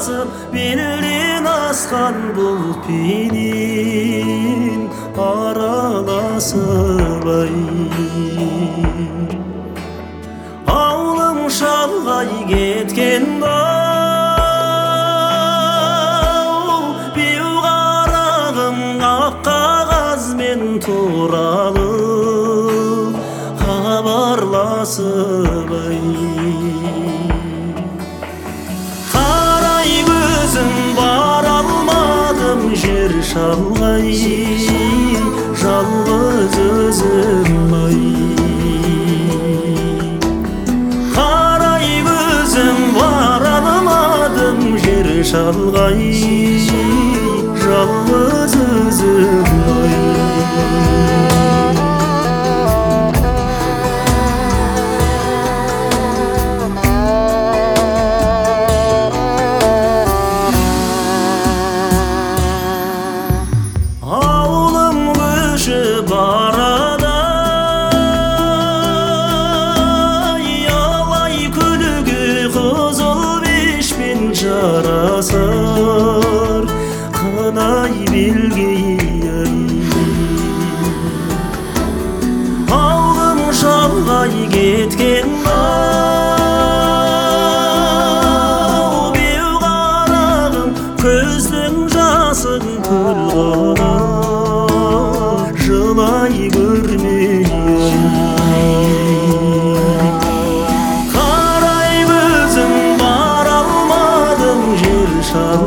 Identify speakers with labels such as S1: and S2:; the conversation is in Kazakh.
S1: басып белден асқан бұлтпенен араласып ай. Ауылым шалғай кеткенде беу қарағым ақ қағазбен туралы хабарласып ай. Қарай көзім бара алмадым жер шалғай, жалғыз өзім ай. Қарай көзім бара алмадым жер шалғай, жалғыз өзім ай. Ауылым көшіп барады алай күлге қызыл бешпен жарасар қынай белге ай. Ауылым шалғай кеткен беу қарағым көздің жасын күл қылар жылай көрмей. Қарай көзім бара алмадым жер шалғай,